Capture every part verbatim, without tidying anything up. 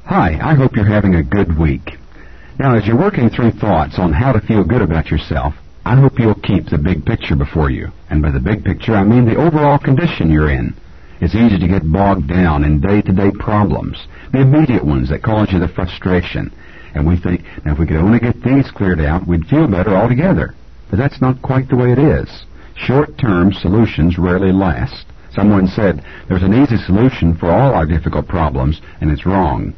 Hi, I hope you're having a good week. Now, as you're working through thoughts on how to feel good about yourself, I hope you'll keep the big picture before you. And by the big picture, I mean the overall condition you're in. It's easy to get bogged down in day-to-day problems, the immediate ones that cause you the frustration. And we think, now if we could only get these cleared out, we'd feel better altogether. But that's not quite the way it is. Short-term solutions rarely last. Someone said, there's an easy solution for all our difficult problems, and it's wrong.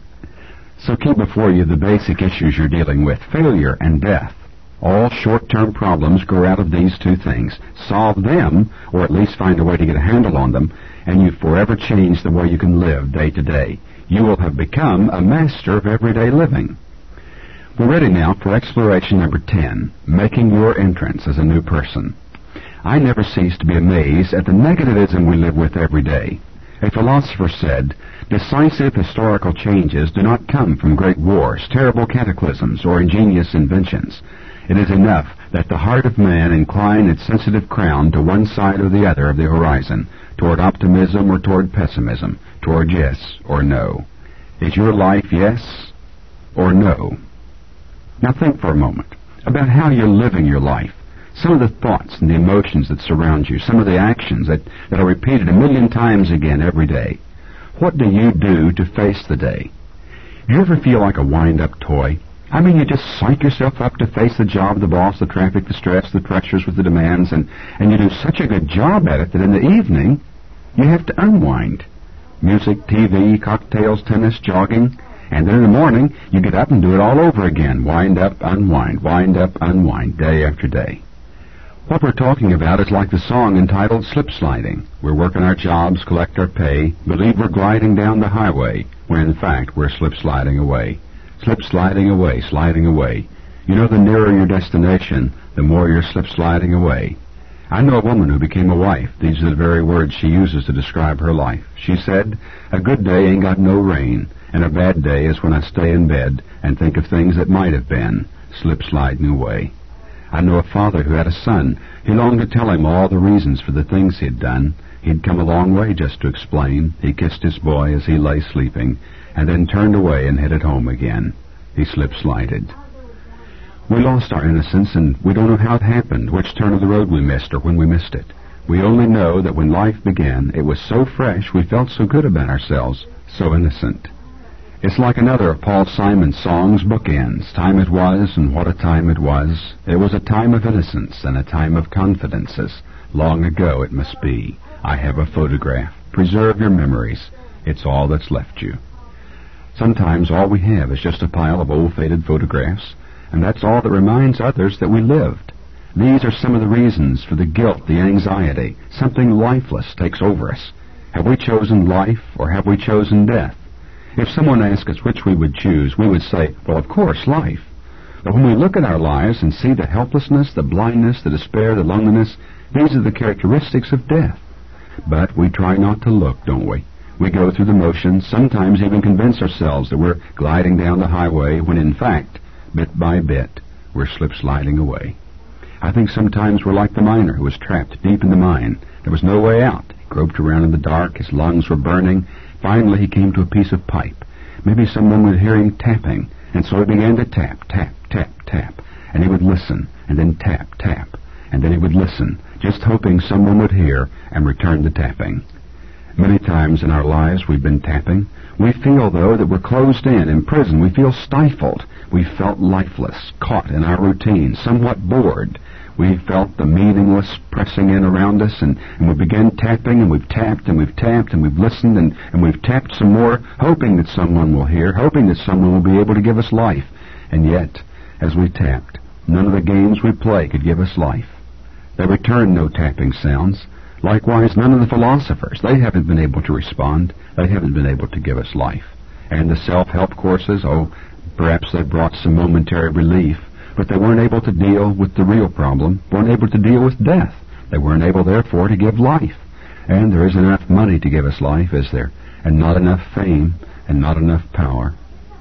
So keep before you the basic issues you're dealing with, failure and death. All short-term problems grow out of these two things. Solve them, or at least find a way to get a handle on them, and you forever change the way you can live day to day. You will have become a master of everyday living. We're ready now for exploration number ten, making your entrance as a new person. I never cease to be amazed at the negativism we live with every day. A philosopher said, decisive historical changes do not come from great wars, terrible cataclysms, or ingenious inventions. It is enough that the heart of man incline its sensitive crown to one side or the other of the horizon, toward optimism or toward pessimism, toward yes or no. Is your life yes or no? Now think for a moment about how you're living your life. Some of the thoughts and the emotions that surround you, some of the actions that, that are repeated a million times again every day. What do you do to face the day? Do you ever feel like a wind-up toy? I mean, you just psych yourself up to face the job, the boss, the traffic, the stress, the pressures with the demands, and, and you do such a good job at it that in the evening you have to unwind. Music, T V, cocktails, tennis, jogging, and then in the morning you get up and do it all over again. Wind up, unwind, wind up, unwind, day after day. What we're talking about is like the song entitled Slip Sliding. We're working our jobs, collect our pay, believe we're gliding down the highway, when in fact we're slip sliding away. Slip sliding away, sliding away. You know, the nearer your destination, the more you're slip sliding away. I know a woman who became a wife. These are the very words she uses to describe her life. She said, a good day ain't got no rain, and a bad day is when I stay in bed and think of things that might have been, slip sliding away. I know a father who had a son. He longed to tell him all the reasons for the things he had done. He'd come a long way just to explain. He kissed his boy as he lay sleeping, and then turned away and headed home again. He slip-slided. We lost our innocence, and we don't know how it happened, which turn of the road we missed, or when we missed it. We only know that when life began, it was so fresh, we felt so good about ourselves, so innocent. It's like another of Paul Simon's songs, Bookends. Time it was, and what a time it was. It was a time of innocence and a time of confidences. Long ago it must be. I have a photograph. Preserve your memories. It's all that's left you. Sometimes all we have is just a pile of old faded photographs, and that's all that reminds others that we lived. These are some of the reasons for the guilt, the anxiety. Something lifeless takes over us. Have we chosen life, or have we chosen death? If someone asked us which we would choose, we would say, well, of course, life. But when we look at our lives and see the helplessness, the blindness, the despair, the loneliness, these are the characteristics of death. But we try not to look, don't we? We go through the motions, sometimes even convince ourselves that we're gliding down the highway, when in fact, bit by bit, we're slip-sliding away. I think sometimes we're like the miner who was trapped deep in the mine. There was no way out. He groped around in the dark, his lungs were burning. Finally, he came to a piece of pipe. Maybe someone was hearing tapping, and so he began to tap, tap, tap, tap. And he would listen, and then tap, tap. And then he would listen, just hoping someone would hear and return the tapping. Many times in our lives we've been tapping. We feel, though, that we're closed in, imprisoned. We feel stifled. We felt lifeless, caught in our routine, somewhat bored. We felt the meaningless pressing in around us, and, and we began tapping, and we've tapped, and we've tapped, and we've listened, and, and we've tapped some more, hoping that someone will hear, hoping that someone will be able to give us life. And yet, as we tapped, none of the games we play could give us life. They returned no tapping sounds. Likewise, none of the philosophers, they haven't been able to respond. They haven't been able to give us life. And the self-help courses, oh, perhaps they brought some momentary relief, but they weren't able to deal with the real problem, weren't able to deal with death. They weren't able, therefore, to give life. And there isn't enough money to give us life, is there? And not enough fame, and not enough power.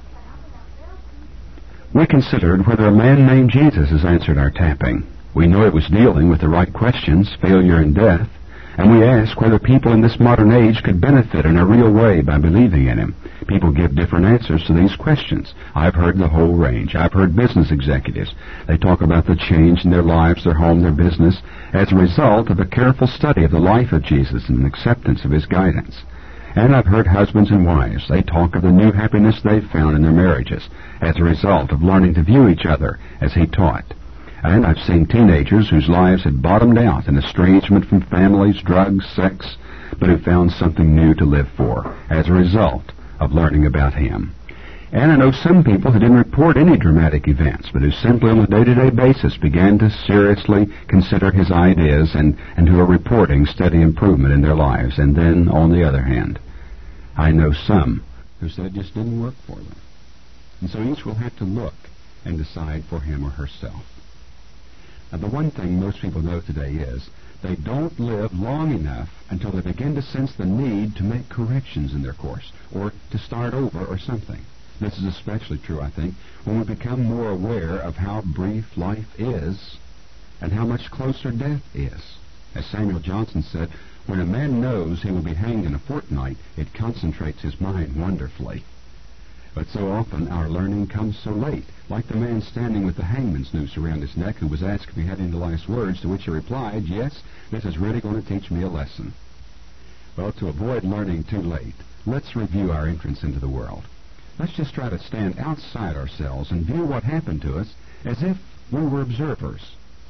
We considered whether a man named Jesus has answered our tapping. We know it was dealing with the right questions, failure and death, And we ask whether people in this modern age could benefit in a real way by believing in him. People give different answers to these questions. I've heard the whole range. I've heard business executives. They talk about the change in their lives, their home, their business, as a result of a careful study of the life of Jesus and an acceptance of his guidance. And I've heard husbands and wives. They talk of the new happiness they've found in their marriages as a result of learning to view each other as he taught. And I've seen teenagers whose lives had bottomed out in estrangement from families, drugs, sex, but who found something new to live for as a result of learning about him. And I know some people who didn't report any dramatic events, but who simply on a day-to-day basis began to seriously consider his ideas and, and who are reporting steady improvement in their lives. And then, on the other hand, I know some who said it just didn't work for them. And so each will have to look and decide for him or herself. Now, the one thing most people know today is they don't live long enough until they begin to sense the need to make corrections in their course or to start over or something. This is especially true, I think, when we become more aware of how brief life is and how much closer death is. As Samuel Johnson said, when a man knows he will be hanged in a fortnight, it concentrates his mind wonderfully. But so often our learning comes so late, like the man standing with the hangman's noose around his neck who was asked if he had any last words, to which he replied, "Yes, this is really going to teach me a lesson." Well, to avoid learning too late, let's review our entrance into the world. Let's just try to stand outside ourselves and view what happened to us as if we were observers.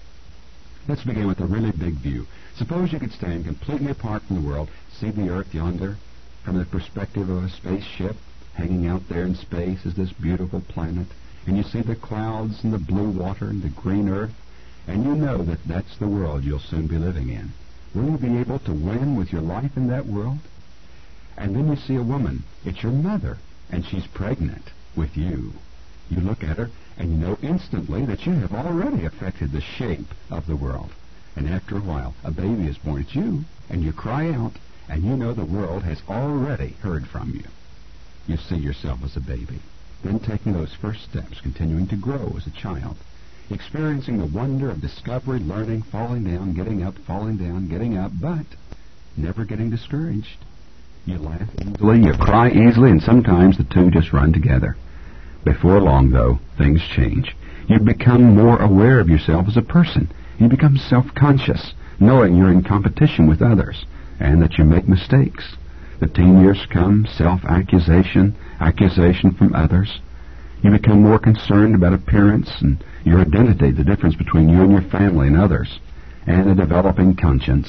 Let's begin with a really big view. Suppose you could stand completely apart from the world, see the earth yonder from the perspective of a spaceship. Hanging out there in space is this beautiful planet, and you see the clouds and the blue water and the green earth, and you know that that's the world you'll soon be living in. Will you be able to win with your life in that world? And then you see a woman. It's your mother, and she's pregnant with you. You look at her, and you know instantly that you have already affected the shape of the world. And after a while, a baby is born. It's you, and you cry out, and you know the world has already heard from you. You see yourself as a baby, then taking those first steps, continuing to grow as a child, experiencing the wonder of discovery, learning, falling down, getting up, falling down, getting up, but never getting discouraged. You laugh easily, you cry easily, and sometimes the two just run together. Before long, though, things change. You become more aware of yourself as a person. You become self-conscious, knowing you're in competition with others, and that you make mistakes. The teen years come, self-accusation, accusation from others. You become more concerned about appearance and your identity, the difference between you and your family and others, and a developing conscience.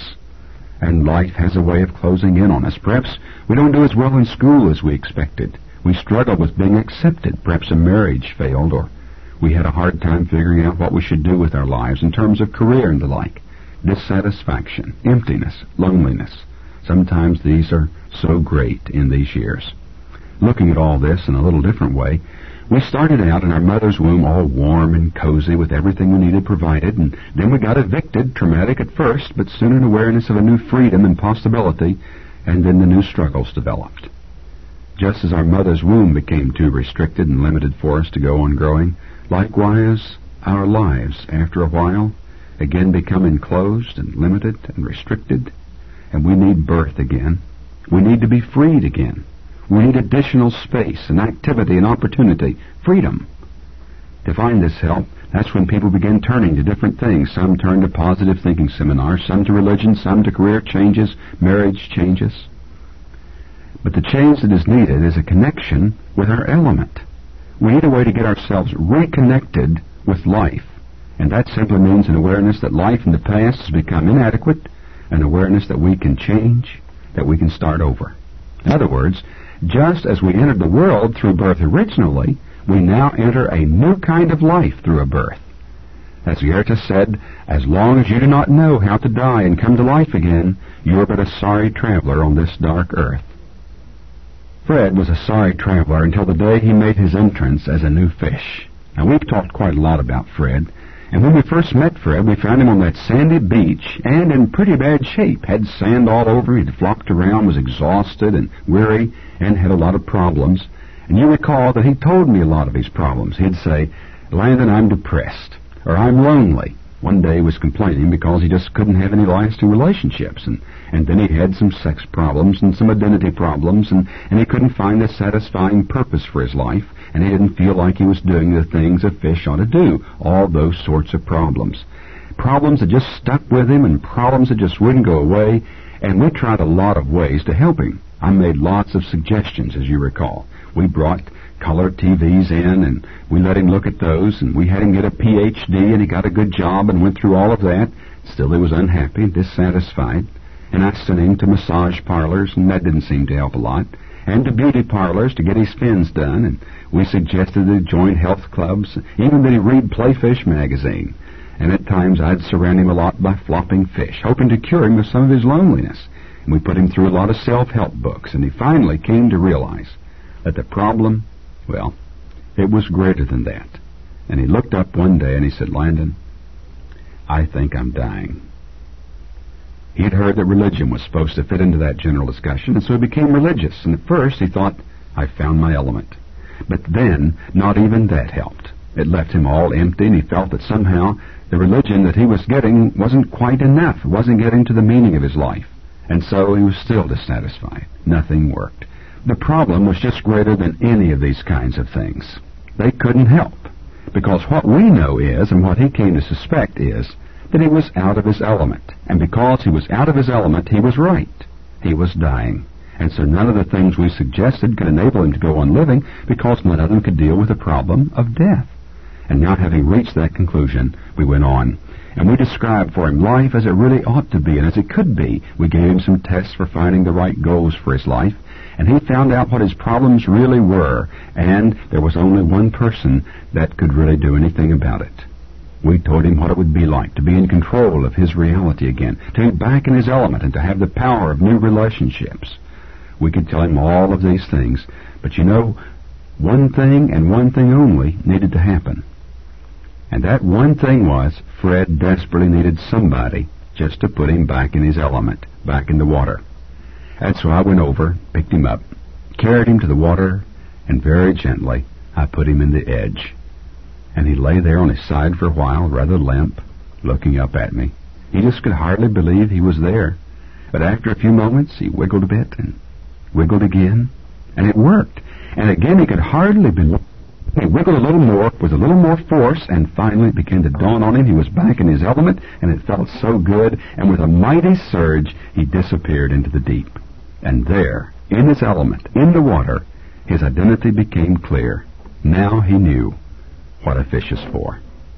And life has a way of closing in on us. Perhaps we don't do as well in school as we expected. We struggle with being accepted. Perhaps a marriage failed, or we had a hard time figuring out what we should do with our lives in terms of career and the like. Dissatisfaction, emptiness, loneliness. Sometimes these are so great in these years. Looking at all this in a little different way, we started out in our mother's womb all warm and cozy with everything we needed provided, and then we got evicted, traumatic at first, but soon an awareness of a new freedom and possibility, and then the new struggles developed. Just as our mother's womb became too restricted and limited for us to go on growing, likewise our lives, after a while, again become enclosed and limited and restricted, and we need birth again. We need to be freed again. We need additional space and activity and opportunity, freedom. To find this help, that's when people begin turning to different things. Some turn to positive thinking seminars, some to religion, some to career changes, marriage changes. But the change that is needed is a connection with our element. We need a way to get ourselves reconnected with life. And that simply means an awareness that life in the past has become inadequate, an awareness that we can change, that we can start over. In other words, just as we entered the world through birth originally, we now enter a new kind of life through a birth. As Goethe said, as long as you do not know how to die and come to life again, you are but a sorry traveler on this dark earth. Fred was a sorry traveler until the day he made his entrance as a new fish. Now, we've talked quite a lot about Fred, and when we first met Fred, we found him on that sandy beach and in pretty bad shape. Had sand all over, he'd flopped around, was exhausted and weary, and had a lot of problems. And you recall that he told me a lot of his problems. He'd say, "Landon, I'm depressed," or "I'm lonely," One day he was complaining because he just couldn't have any lasting relationships, and, and then he had some sex problems and some identity problems, and, and he couldn't find a satisfying purpose for his life, and he didn't feel like he was doing the things a fish ought to do. All those sorts of problems. Problems that just stuck with him, and problems that just wouldn't go away, and we tried a lot of ways to help him. I made lots of suggestions, as you recall. We brought color T Vs in, and we let him look at those, and we had him get a P H D, and he got a good job and went through all of that. Still, he was unhappy and dissatisfied. And I sent him to massage parlors, and that didn't seem to help a lot, and to beauty parlors to get his fins done, and we suggested that he join health clubs, even that he read Playfish magazine. And at times I'd surround him a lot by flopping fish, hoping to cure him of some of his loneliness. And we put him through a lot of self-help books, and he finally came to realize that the problem, well, it was greater than that. And he looked up one day and he said, "Landon, I think I'm dying." He had heard that religion was supposed to fit into that general discussion, and so he became religious. And at first he thought, "I found my element." But then, not even that helped. It left him all empty, and he felt that somehow the religion that he was getting wasn't quite enough. It wasn't getting to the meaning of his life. And so he was still dissatisfied. Nothing worked. The problem was just greater than any of these kinds of things. They couldn't help, because what we know is, and what he came to suspect is, that he was out of his element. And because he was out of his element, he was right. He was dying. And so none of the things we suggested could enable him to go on living, because none of them could deal with the problem of death. And now, having reached that conclusion, we went on. And we described for him life as it really ought to be and as it could be. We gave him some tests for finding the right goals for his life, and he found out what his problems really were, and there was only one person that could really do anything about it. We told him what it would be like to be in control of his reality again, to be back in his element, and to have the power of new relationships. We could tell him all of these things, but you know, one thing and one thing only needed to happen. And that one thing was, Fred desperately needed somebody just to put him back in his element, back in the water. And so I went over, picked him up, carried him to the water, and very gently I put him in the edge. And he lay there on his side for a while, rather limp, looking up at me. He just could hardly believe he was there. But after a few moments, he wiggled a bit and wiggled again, and it worked. And again, he could hardly believe. He wiggled a little more, with a little more force, and finally it began to dawn on him he was back in his element, and it felt so good, and with a mighty surge, he disappeared into the deep. And there, in his element, in the water, his identity became clear. Now he knew what a fish is for.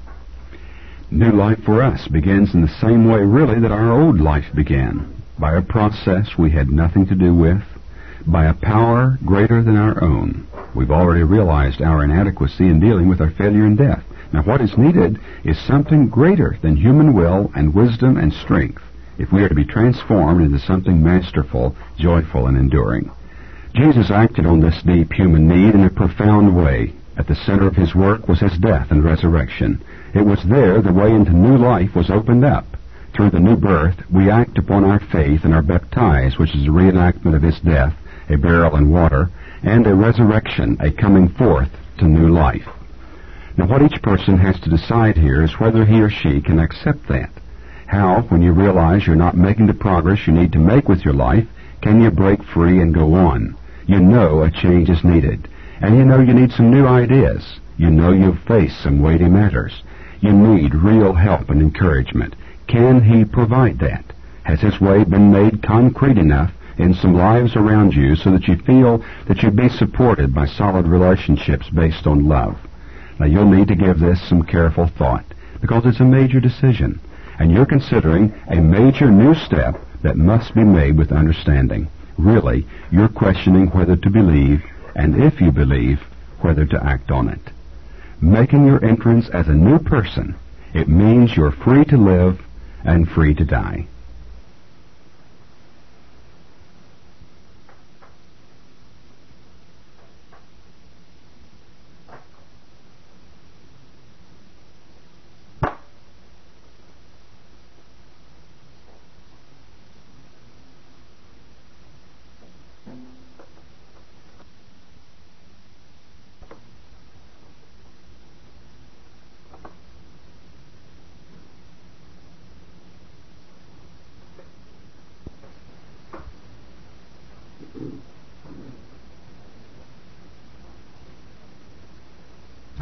New life for us begins in the same way, really, that our old life began, by a process we had nothing to do with, by a power greater than our own. We've already realized our inadequacy in dealing with our failure and death. Now, what is needed is something greater than human will and wisdom and strength if we are to be transformed into something masterful, joyful, and enduring. Jesus acted on this deep human need in a profound way. At the center of his work was his death and resurrection. It was there the way into new life was opened up. Through the new birth, we act upon our faith and are baptized, which is a reenactment of his death, a burial in water, and a resurrection, a coming forth to new life. Now, what each person has to decide here is whether he or she can accept that. How, when you realize you're not making the progress you need to make with your life, can you break free and go on? You know a change is needed, and you know you need some new ideas. You know you've faced some weighty matters. You need real help and encouragement. Can he provide that? Has his way been made concrete enough in some lives around you so that you feel that you'd be supported by solid relationships based on love? Now, you'll need to give this some careful thought, because it's a major decision, and you're considering a major new step that must be made with understanding. Really, you're questioning whether to believe, and if you believe, whether to act on it. Making your entrance as a new person, it means you're free to live and free to die.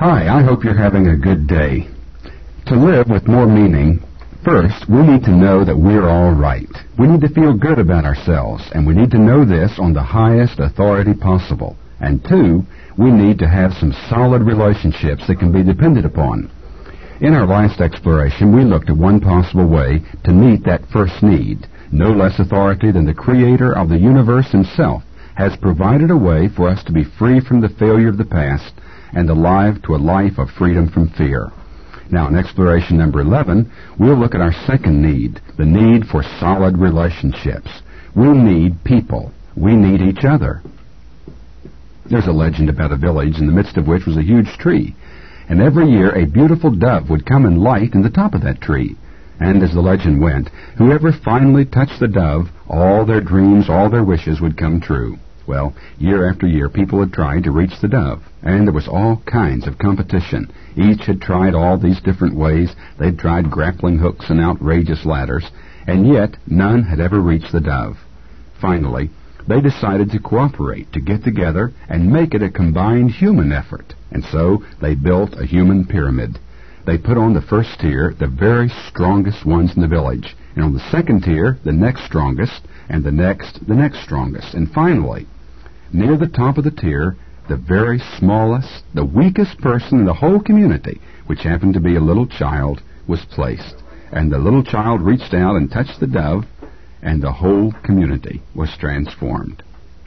Hi, I hope you're having a good day. To live with more meaning, first, we need to know that we're all right. We need to feel good about ourselves, and we need to know this on the highest authority possible. And two, we need to have some solid relationships that can be depended upon. In our last exploration, we looked at one possible way to meet that first need. No less authority than the Creator of the universe himself has provided a way for us to be free from the failure of the past and alive to a life of freedom from fear. Now, in exploration number eleven, we'll look at our second need, the need for solid relationships. We need people. We need each other. There's a legend about a village in the midst of which was a huge tree, and every year a beautiful dove would come and light in the top of that tree. And as the legend went, whoever finally touched the dove, all their dreams, all their wishes would come true. Well, year after year, people had tried to reach the dove, and there was all kinds of competition. Each had tried all these different ways. They'd tried grappling hooks and outrageous ladders, and yet none had ever reached the dove. Finally, they decided to cooperate, to get together and make it a combined human effort. And so they built a human pyramid. They put on the first tier the very strongest ones in the village, and on the second tier the next strongest, and the next the next strongest. And finally, near the top of the tier, the very smallest, the weakest person in the whole community, which happened to be a little child, was placed. And the little child reached out and touched the dove, and the whole community was transformed.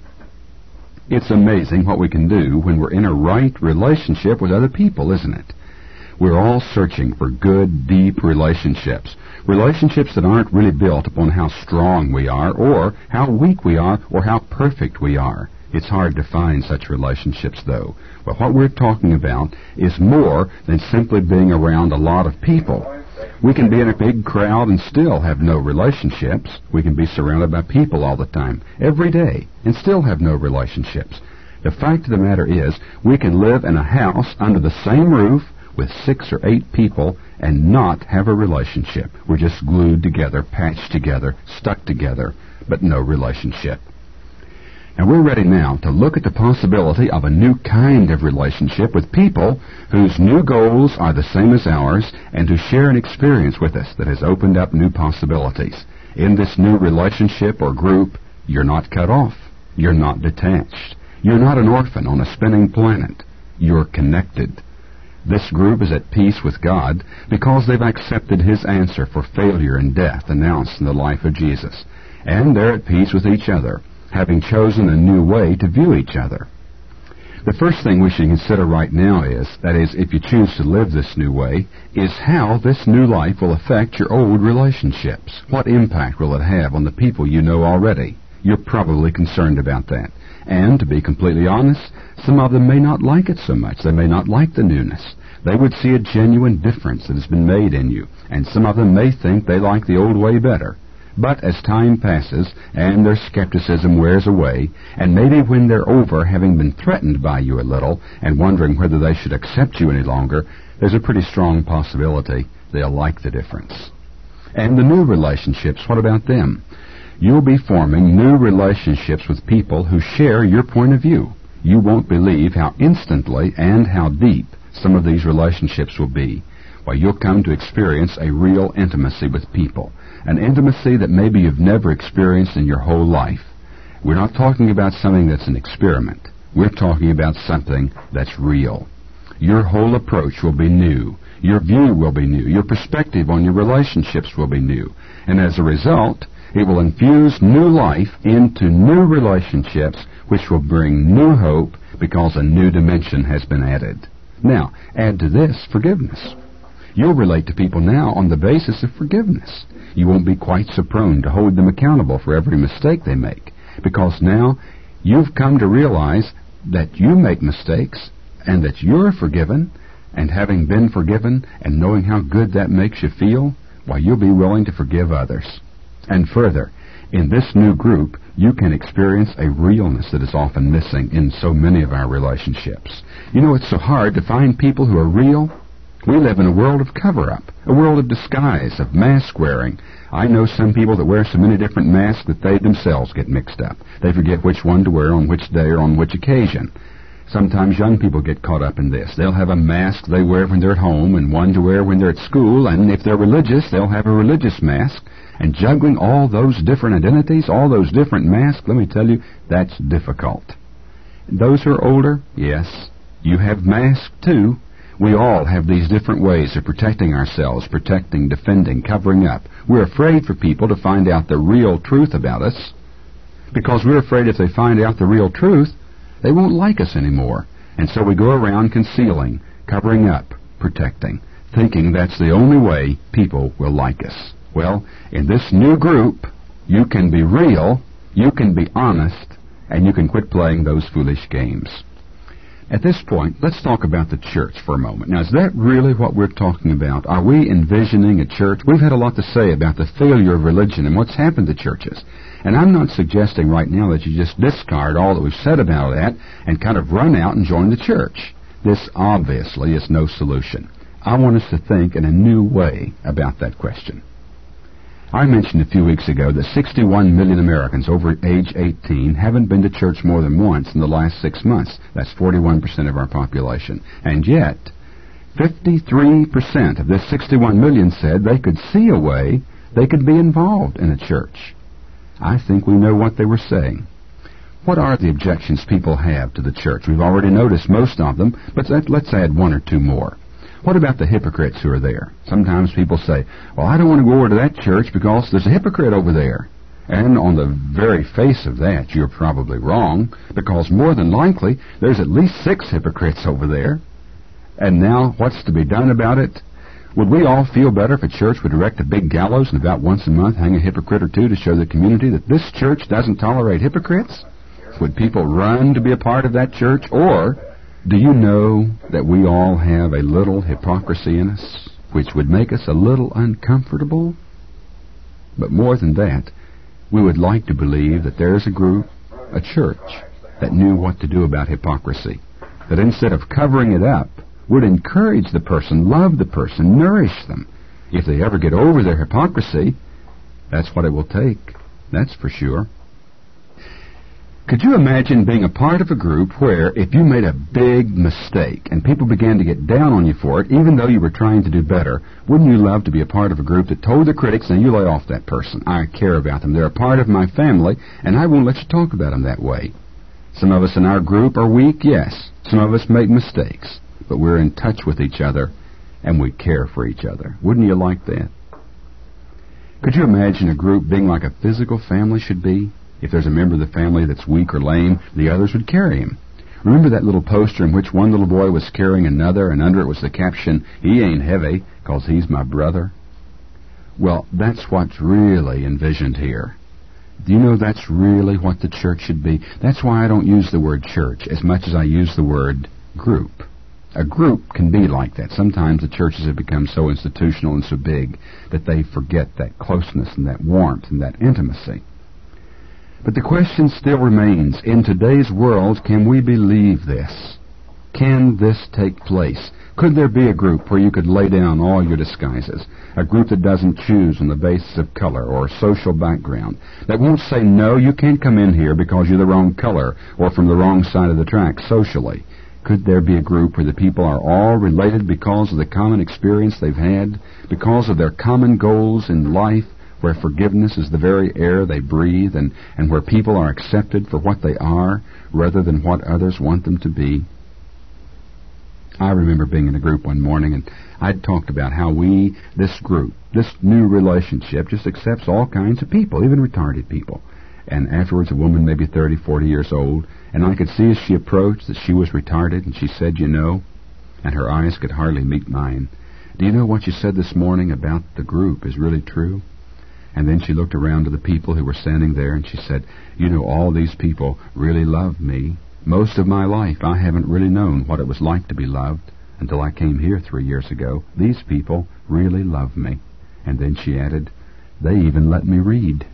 It's amazing what we can do when we're in a right relationship with other people, isn't it? We're all searching for good, deep relationships. Relationships that aren't really built upon how strong we are, or how weak we are, or how perfect we are. It's hard to find such relationships, though. But what we're talking about is more than simply being around a lot of people. We can be in a big crowd and still have no relationships. We can be surrounded by people all the time, every day, and still have no relationships. The fact of the matter is, we can live in a house under the same roof with six or eight people and not have a relationship. We're just glued together, patched together, stuck together, but no relationship. Now, we're ready now to look at the possibility of a new kind of relationship with people whose new goals are the same as ours and who share an experience with us that has opened up new possibilities. In this new relationship or group, you're not cut off. You're not detached. You're not an orphan on a spinning planet. You're connected. This group is at peace with God because they've accepted His answer for failure and death announced in the life of Jesus. And they're at peace with each other, having chosen a new way to view each other. The first thing we should consider right now is, that is, if you choose to live this new way, is how this new life will affect your old relationships. What impact will it have on the people you know already? You're probably concerned about that. And, to be completely honest, some of them may not like it so much. They may not like the newness. They would see a genuine difference that has been made in you, and some of them may think they like the old way better. But as time passes and their skepticism wears away, and maybe when they're over having been threatened by you a little and wondering whether they should accept you any longer, there's a pretty strong possibility they'll like the difference. And the new relationships, what about them? You'll be forming new relationships with people who share your point of view. You won't believe how instantly and how deep some of these relationships will be. Why, you'll come to experience a real intimacy with people, an intimacy that maybe you've never experienced in your whole life. We're not talking about something that's an experiment. We're talking about something that's real. Your whole approach will be new. Your view will be new. Your perspective on your relationships will be new. And as a result, it will infuse new life into new relationships, which will bring new hope because a new dimension has been added. Now, add to this forgiveness. You'll relate to people now on the basis of forgiveness. You won't be quite so prone to hold them accountable for every mistake they make, because now you've come to realize that you make mistakes and that you're forgiven, and having been forgiven and knowing how good that makes you feel, why, you'll be willing to forgive others. And further, in this new group, you can experience a realness that is often missing in so many of our relationships. You know, it's so hard to find people who are real. We live in a world of cover-up, a world of disguise, of mask-wearing. I know some people that wear so many different masks that they themselves get mixed up. They forget which one to wear on which day or on which occasion. Sometimes young people get caught up in this. They'll have a mask they wear when they're at home and one to wear when they're at school, and if they're religious, they'll have a religious mask. And juggling all those different identities, all those different masks, let me tell you, that's difficult. Those who are older, yes, you have masks too. We all have these different ways of protecting ourselves, protecting, defending, covering up. We're afraid for people to find out the real truth about us, because we're afraid if they find out the real truth, they won't like us anymore. And so we go around concealing, covering up, protecting, thinking that's the only way people will like us. Well, in this new group, you can be real, you can be honest, and you can quit playing those foolish games. At this point, let's talk about the church for a moment. Now, is that really what we're talking about? Are we envisioning a church? We've had a lot to say about the failure of religion and what's happened to churches. And I'm not suggesting right now that you just discard all that we've said about that and kind of run out and join the church. This obviously is no solution. I want us to think in a new way about that question. I mentioned a few weeks ago that sixty-one million Americans over age eighteen haven't been to church more than once in the last six months. That's forty-one percent of our population. And yet, fifty-three percent of this sixty-one million said they could see a way they could be involved in a church. I think we know what they were saying. What are the objections people have to the church? We've already noticed most of them, but let's add one or two more. What about the hypocrites who are there? Sometimes people say, well, I don't want to go over to that church because there's a hypocrite over there. And on the very face of that, you're probably wrong, because more than likely, there's at least six hypocrites over there. And now, what's to be done about it? Would we all feel better if a church would erect a big gallows and about once a month hang a hypocrite or two to show the community that this church doesn't tolerate hypocrites? Would people run to be a part of that church? Or do you know that we all have a little hypocrisy in us, which would make us a little uncomfortable? But more than that, we would like to believe that there's a group, a church, that knew what to do about hypocrisy, that instead of covering it up, would encourage the person, love the person, nourish them. If they ever get over their hypocrisy, that's what it will take, that's for sure. Could you imagine being a part of a group where if you made a big mistake and people began to get down on you for it, even though you were trying to do better, wouldn't you love to be a part of a group that told the critics, now you lay off that person. I care about them. They're a part of my family, and I won't let you talk about them that way. Some of us in our group are weak, yes. Some of us make mistakes, but we're in touch with each other, and we care for each other. Wouldn't you like that? Could you imagine a group being like a physical family should be? If there's a member of the family that's weak or lame, the others would carry him. Remember that little poster in which one little boy was carrying another, and under it was the caption, "He ain't heavy, 'cause he's my brother"? Well, that's what's really envisioned here. Do you know that's really what the church should be? That's why I don't use the word church as much as I use the word group. A group can be like that. Sometimes the churches have become so institutional and so big that they forget that closeness and that warmth and that intimacy. But the question still remains, in today's world, can we believe this? Can this take place? Could there be a group where you could lay down all your disguises? A group that doesn't choose on the basis of color or social background? That won't say, no, you can't come in here because you're the wrong color or from the wrong side of the track socially? Could there be a group where the people are all related because of the common experience they've had, because of their common goals in life, where forgiveness is the very air they breathe, and, and where people are accepted for what they are rather than what others want them to be? I remember being in a group one morning, and I'd talked about how we, this group, this new relationship, just accepts all kinds of people, even retarded people. And afterwards, a woman maybe thirty, forty years old, and I could see as she approached that she was retarded, and she said, you know, and her eyes could hardly meet mine, do you know what you said this morning about the group is really true? And then she looked around to the people who were standing there, and she said, you know, all these people really love me. Most of my life, I haven't really known what it was like to be loved until I came here three years ago. These people really love me. And then she added, they even let me read.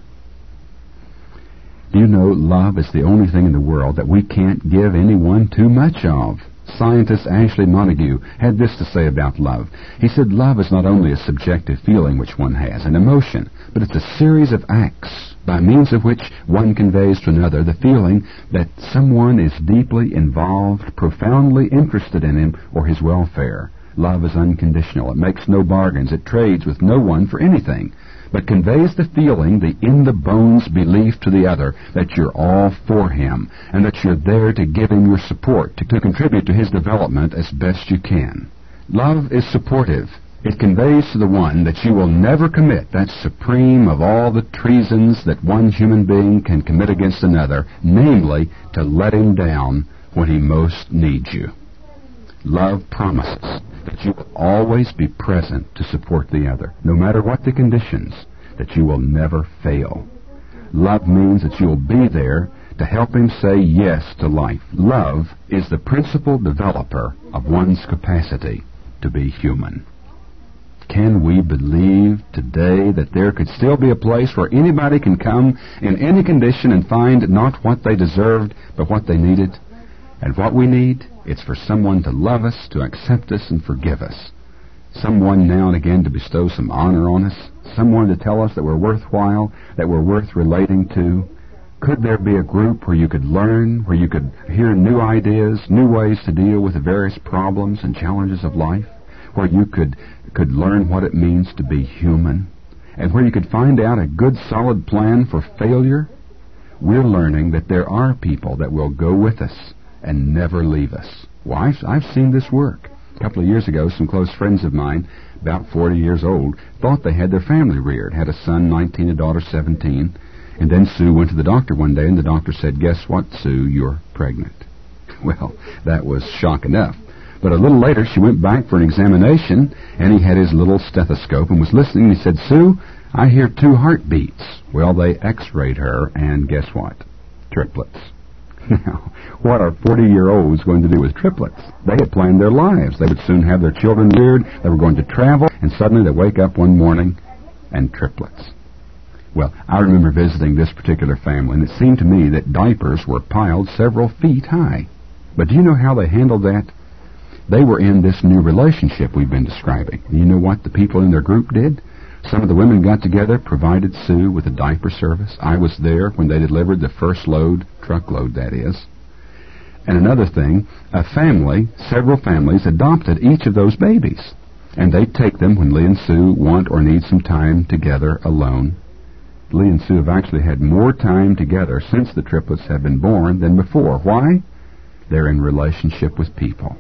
Do you know love is the only thing in the world that we can't give anyone too much of? Scientist Ashley Montague had this to say about love. He said, love is not only a subjective feeling which one has, an emotion, but it's a series of acts by means of which one conveys to another the feeling that someone is deeply involved, profoundly interested in him or his welfare. Love is unconditional. It makes no bargains. It trades with no one for anything, but conveys the feeling, the in-the-bones belief to the other that you're all for him and that you're there to give him your support, to, to contribute to his development as best you can. Love is supportive. It conveys to the one that you will never commit that supreme of all the treasons that one human being can commit against another, namely, to let him down when he most needs you. Love promises that you will always be present to support the other, no matter what the conditions, that you will never fail. Love means that you will be there to help him say yes to life. Love is the principal developer of one's capacity to be human. Can we believe today that there could still be a place where anybody can come in any condition and find not what they deserved, but what they needed? And what we need, it's for someone to love us, to accept us, and forgive us. Someone now and again to bestow some honor on us. Someone to tell us that we're worthwhile, that we're worth relating to. Could there be a group where you could learn, where you could hear new ideas, new ways to deal with the various problems and challenges of life? Where you could, could learn what it means to be human? And where you could find out a good, solid plan for failure? We're learning that there are people that will go with us and never leave us. Well, I've, I've seen this work. A couple of years ago, some close friends of mine, about forty years old, thought they had their family reared, had a son nineteen, a daughter seventeen, and then Sue went to the doctor one day, and the doctor said, "Guess what, Sue, you're pregnant." Well, that was shock enough. But a little later, she went back for an examination, and he had his little stethoscope and was listening, and he said, "Sue, I hear two heartbeats." Well, they x-rayed her, and guess what? Triplets. Now, what are forty-year-olds going to do with triplets? They had planned their lives. They would soon have their children reared. They were going to travel, and suddenly they wake up one morning and triplets. Well, I remember visiting this particular family, and it seemed to me that diapers were piled several feet high. But do you know how they handled that? They were in this new relationship we've been describing. And you know what the people in their group did? Some of the women got together, provided Sue with a diaper service. I was there when they delivered the first load, truckload that is. And another thing, a family, several families, adopted each of those babies. And they take them when Lee and Sue want or need some time together alone. Lee and Sue have actually had more time together since the triplets have been born than before. Why? They're in relationship with people.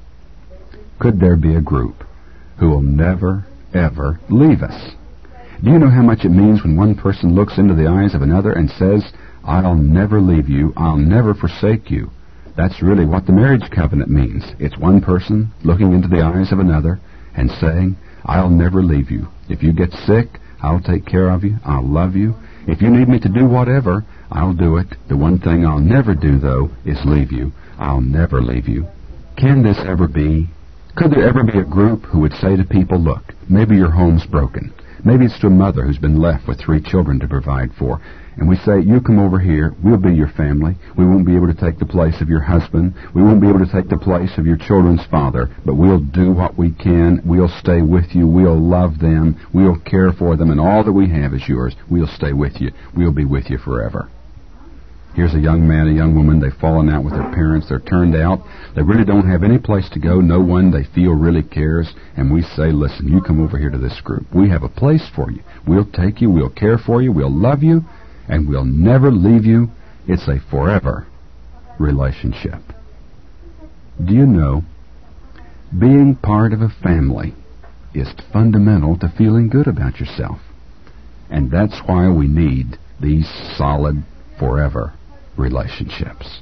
Could there be a group who will never, ever leave us? Do you know how much it means when one person looks into the eyes of another and says, "I'll never leave you, I'll never forsake you"? That's really what the marriage covenant means. It's one person looking into the eyes of another and saying, "I'll never leave you. If you get sick, I'll take care of you, I'll love you. If you need me to do whatever, I'll do it. The one thing I'll never do, though, is leave you. I'll never leave you." Can this ever be? Could there ever be a group who would say to people, "Look, maybe your home's broken. Maybe it's to a mother who's been left with three children to provide for. And we say, you come over here, we'll be your family. We won't be able to take the place of your husband. We won't be able to take the place of your children's father. But we'll do what we can. We'll stay with you. We'll love them. We'll care for them. And all that we have is yours. We'll stay with you. We'll be with you forever." Here's a young man, a young woman. They've fallen out with their parents. They're turned out. They really don't have any place to go. No one they feel really cares. And we say, "Listen, you come over here to this group. We have a place for you. We'll take you. We'll care for you. We'll love you. And we'll never leave you." It's a forever relationship. Do you know, being part of a family is fundamental to feeling good about yourself. And that's why we need these solid, forever relationships.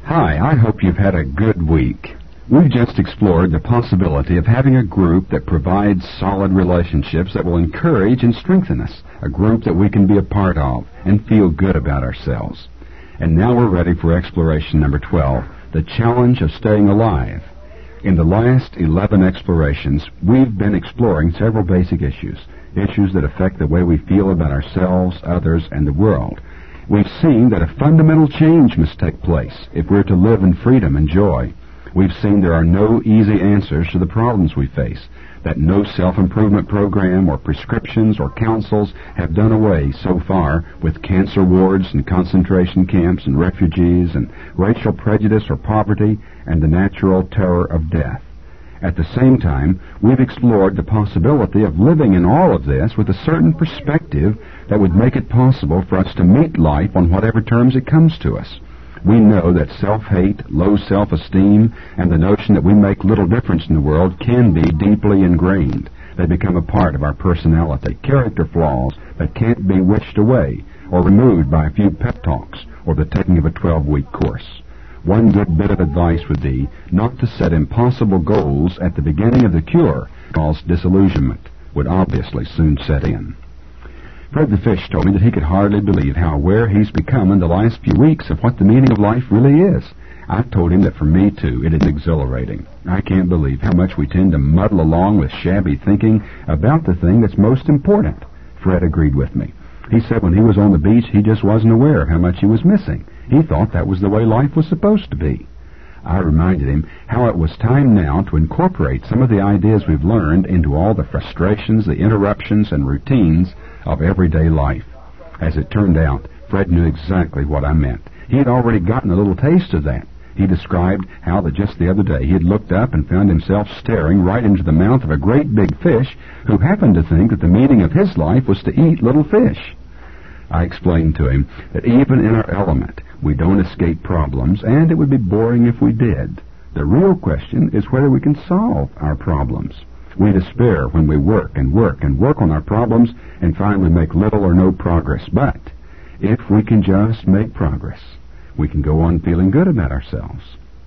Hi, I hope you've had a good week. We've just explored the possibility of having a group that provides solid relationships that will encourage and strengthen us, a group that we can be a part of and feel good about ourselves. And now we're ready for exploration number twelve, the challenge of staying alive. In the last eleven explorations, we've been exploring several basic issues, issues that affect the way we feel about ourselves, others, and the world. We've seen that a fundamental change must take place if we're to live in freedom and joy. We've seen there are no easy answers to the problems we face, that no self-improvement program or prescriptions or counsels have done away so far with cancer wards and concentration camps and refugees and racial prejudice or poverty and the natural terror of death. At the same time, we've explored the possibility of living in all of this with a certain perspective that would make it possible for us to meet life on whatever terms it comes to us. We know that self-hate, low self-esteem, and the notion that we make little difference in the world can be deeply ingrained. They become a part of our personality, character flaws that can't be wished away or removed by a few pep talks or the taking of a twelve-week course. One good bit of advice would be not to set impossible goals at the beginning of the cure, because disillusionment would obviously soon set in. Fred the Fish told me that he could hardly believe how aware he's become in the last few weeks of what the meaning of life really is. I've told him that for me, too, it is exhilarating. I can't believe how much we tend to muddle along with shabby thinking about the thing that's most important. Fred agreed with me. He said when he was on the beach, he just wasn't aware of how much he was missing. He thought that was the way life was supposed to be. I reminded him how it was time now to incorporate some of the ideas we've learned into all the frustrations, the interruptions, and routines of everyday life. As it turned out, Fred knew exactly what I meant. He had already gotten a little taste of that. He described how that just the other day he had looked up and found himself staring right into the mouth of a great big fish who happened to think that the meaning of his life was to eat little fish. I explained to him that even in our element, we don't escape problems, and it would be boring if we did. The real question is whether we can solve our problems. We despair when we work and work and work on our problems and finally make little or no progress. But if we can just make progress, we can go on feeling good about ourselves.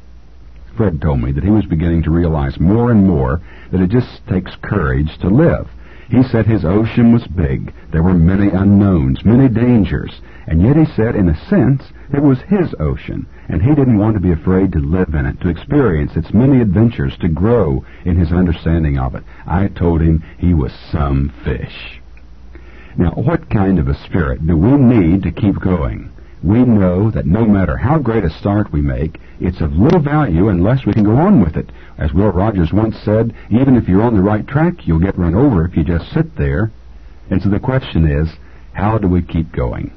Fred told me that he was beginning to realize more and more that it just takes courage to live. He said his ocean was big. There were many unknowns, many dangers, and yet he said, in a sense, it was his ocean, and he didn't want to be afraid to live in it, to experience its many adventures, to grow in his understanding of it. I told him he was some fish. Now, what kind of a spirit do we need to keep going? We know that no matter how great a start we make, it's of little value unless we can go on with it. As Will Rogers once said, even if you're on the right track, you'll get run over if you just sit there. And so the question is, how do we keep going?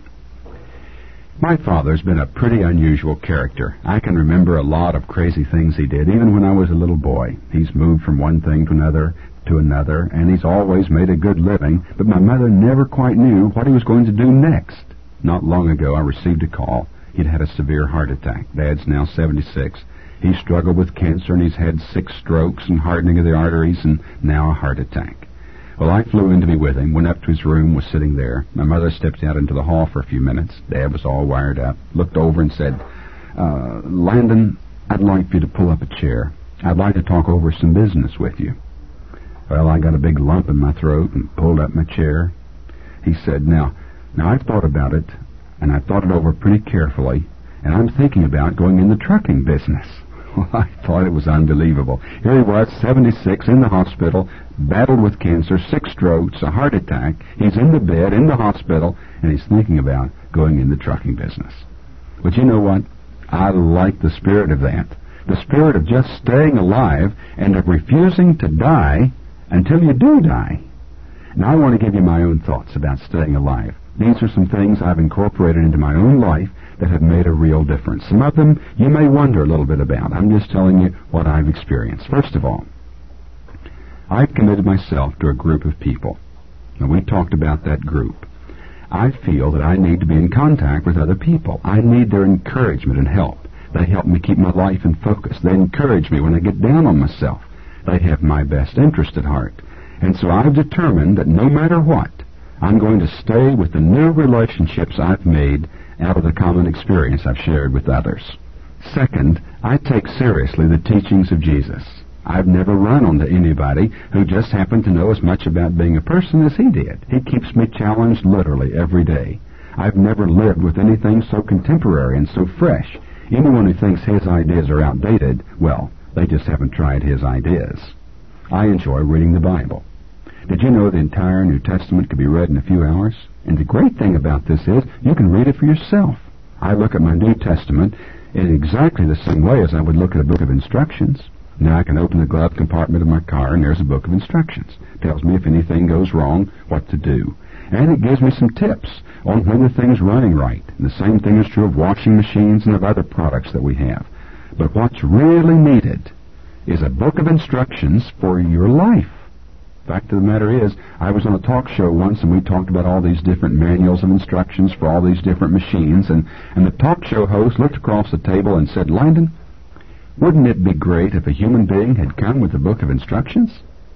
My father's been a pretty unusual character. I can remember a lot of crazy things he did, even when I was a little boy. He's moved from one thing to another to another, and he's always made a good living, but my mother never quite knew what he was going to do next. Not long ago, I received a call. He'd had a severe heart attack. Dad's now seventy-six. He struggled with cancer, and he's had six strokes and hardening of the arteries, and now a heart attack. Well, I flew in to be with him, went up to his room, was sitting there. My mother stepped out into the hall for a few minutes. Dad was all wired up, looked over and said, uh, Landon, I'd like for you to pull up a chair. I'd like to talk over some business with you. Well, I got a big lump in my throat and pulled up my chair. He said, now, now I've thought about it, and I've thought it over pretty carefully, and I'm thinking about going in the trucking business. Well, I thought it was unbelievable. Here he was, seventy-six, in the hospital, battled with cancer, six strokes, a heart attack. He's in the bed, in the hospital, and he's thinking about going in the trucking business. But you know what? I like the spirit of that. The spirit of just staying alive and of refusing to die until you do die. Now, I want to give you my own thoughts about staying alive. These are some things I've incorporated into my own life that have made a real difference. Some of them you may wonder a little bit about. I'm just telling you what I've experienced. First of all, I've committed myself to a group of people. Now, we talked about that group. I feel that I need to be in contact with other people. I need their encouragement and help. They help me keep my life in focus. They encourage me when I get down on myself. They have my best interest at heart. And so I've determined that no matter what, I'm going to stay with the new relationships I've made out of the common experience I've shared with others. Second, I take seriously the teachings of Jesus. I've never run onto anybody who just happened to know as much about being a person as he did. He keeps me challenged literally every day. I've never lived with anything so contemporary and so fresh. Anyone who thinks his ideas are outdated, well, they just haven't tried his ideas. I enjoy reading the Bible. Did you know the entire New Testament could be read in a few hours? And the great thing about this is you can read it for yourself. I look at my New Testament in exactly the same way as I would look at a book of instructions. Now I can open the glove compartment of my car and there's a book of instructions. It tells me if anything goes wrong, what to do. And it gives me some tips on when the thing's running right. And the same thing is true of washing machines and of other products that we have. But what's really needed is a book of instructions for your life. Fact of the matter is, I was on a talk show once and we talked about all these different manuals of instructions for all these different machines, and, and the talk show host looked across the table and said, "Landon, wouldn't it be great if a human being had come with a book of instructions?"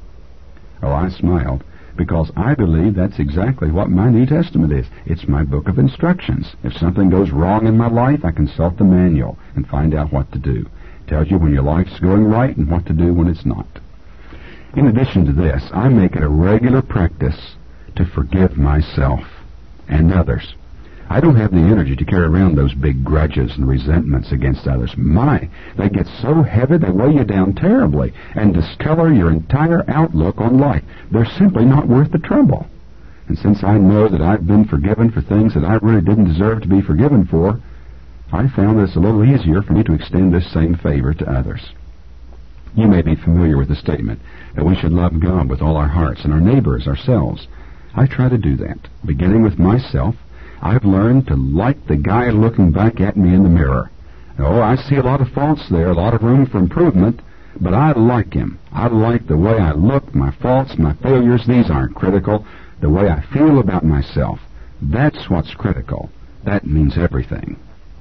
Oh, I smiled, because I believe that's exactly what my New Testament is. It's my book of instructions. If something goes wrong in my life, I consult the manual and find out what to do. It tells you when your life's going right and what to do when it's not. In addition to this, I make it a regular practice to forgive myself and others. I don't have the energy to carry around those big grudges and resentments against others. My, they get so heavy they weigh you down terribly and discolor your entire outlook on life. They're simply not worth the trouble. And since I know that I've been forgiven for things that I really didn't deserve to be forgiven for, I found that it's a little easier for me to extend this same favor to others. You may be familiar with the statement that we should love God with all our hearts and our neighbors ourselves. I try to do that. Beginning with myself, I've learned to like the guy looking back at me in the mirror. Oh, I see a lot of faults there, a lot of room for improvement, but I like him. I like the way I look, my faults, my failures. These aren't critical. The way I feel about myself, that's what's critical. That means everything.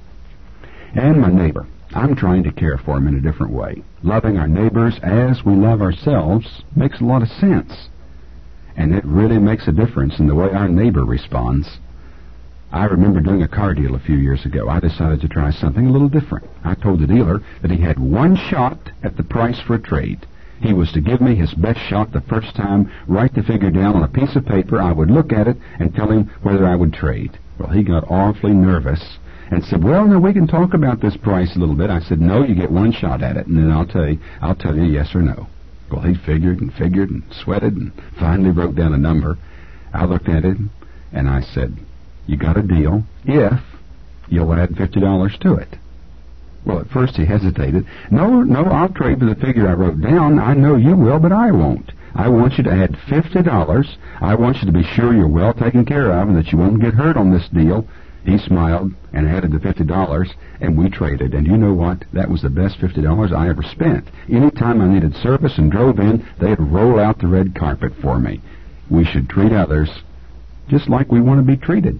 And my neighbor. I'm trying to care for him in a different way. Loving our neighbors as we love ourselves makes a lot of sense. And it really makes a difference in the way our neighbor responds. I remember doing a car deal a few years ago. I decided to try something a little different. I told the dealer that he had one shot at the price for a trade. He was to give me his best shot the first time, write the figure down on a piece of paper. I would look at it and tell him whether I would trade. Well, he got awfully nervous and said, "Well, now we can talk about this price a little bit." I said, "No, you get one shot at it, and then I'll tell you, I'll tell you yes or no." Well, he figured and figured and sweated and finally wrote down a number. I looked at it, and I said, "You got a deal if you'll add fifty dollars to it." Well, at first he hesitated. "No, no, I'll trade for the figure I wrote down. I know you will, but I won't. I want you to add fifty dollars. I want you to be sure you're well taken care of and that you won't get hurt on this deal." He smiled and added the fifty dollars, and we traded. And you know what? That was the best fifty dollars I ever spent. Any time I needed service and drove in, they'd roll out the red carpet for me. We should treat others just like we want to be treated.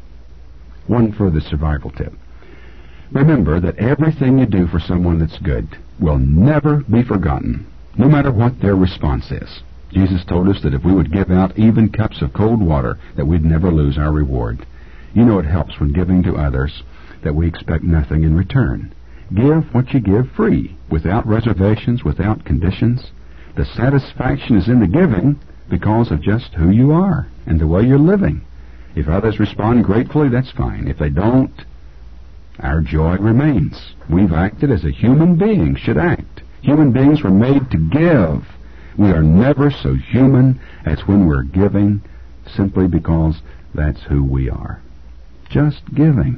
One further survival tip. Remember that everything you do for someone that's good will never be forgotten, no matter what their response is. Jesus told us that if we would give out even cups of cold water, that we'd never lose our reward. You know it helps when giving to others that we expect nothing in return. Give what you give free, without reservations, without conditions. The satisfaction is in the giving because of just who you are and the way you're living. If others respond gratefully, that's fine. If they don't, our joy remains. We've acted as a human being should act. Human beings were made to give. We are never so human as when we're giving simply because that's who we are. Just giving.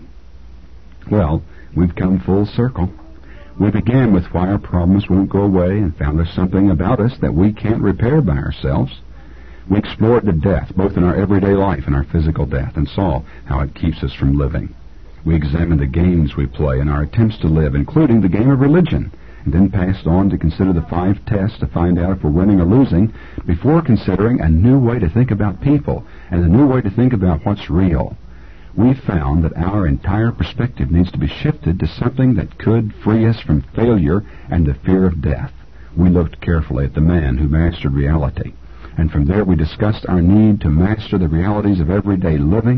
Well, we've come full circle. We began with why our problems won't go away and found there's something about us that we can't repair by ourselves. We explored the death, both in our everyday life and our physical death, and saw how it keeps us from living. We examined the games we play and our attempts to live, including the game of religion, and then passed on to consider the five tests to find out if we're winning or losing, before considering a new way to think about people and a new way to think about what's real. We found that our entire perspective needs to be shifted to something that could free us from failure and the fear of death. We looked carefully at the man who mastered reality, and from there we discussed our need to master the realities of everyday living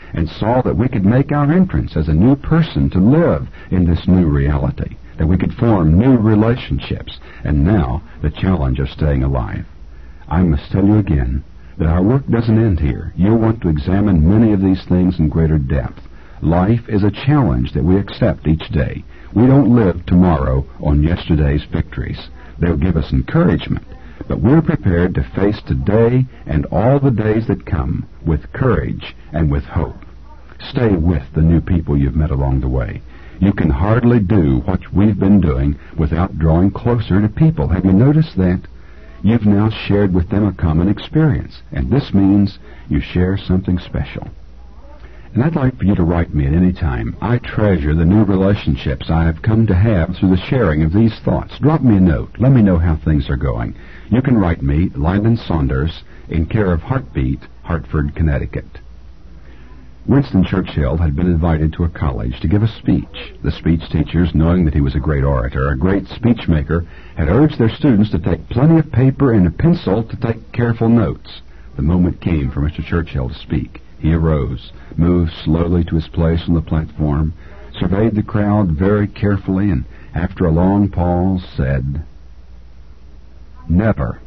and saw that we could make our entrance as a new person to live in this new reality, that we could form new relationships, and now the challenge of staying alive. I must tell you again that our work doesn't end here. You'll want to examine many of these things in greater depth. Life is a challenge that we accept each day. We don't live tomorrow on yesterday's victories. They'll give us encouragement, but we're prepared to face today and all the days that come with courage and with hope. Stay with the new people you've met along the way. You can hardly do what we've been doing without drawing closer to people. Have you noticed that? You've now shared with them a common experience, and this means you share something special. And I'd like for you to write me at any time. I treasure the new relationships I have come to have through the sharing of these thoughts. Drop me a note. Let me know how things are going. You can write me, Lyman Saunders, in care of Heartbeat, Hartford, Connecticut. Winston Churchill had been invited to a college to give a speech. The speech teachers, knowing that he was a great orator, a great speech maker, had urged their students to take plenty of paper and a pencil to take careful notes. The moment came for Mister Churchill to speak. He arose, moved slowly to his place on the platform, surveyed the crowd very carefully, and after a long pause said, "Never,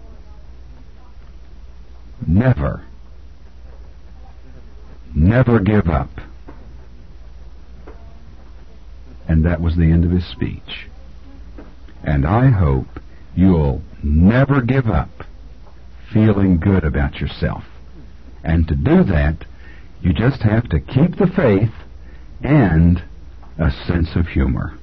never, never give up." And that was the end of his speech. And I hope you'll never give up feeling good about yourself. And to do that, you just have to keep the faith and a sense of humor.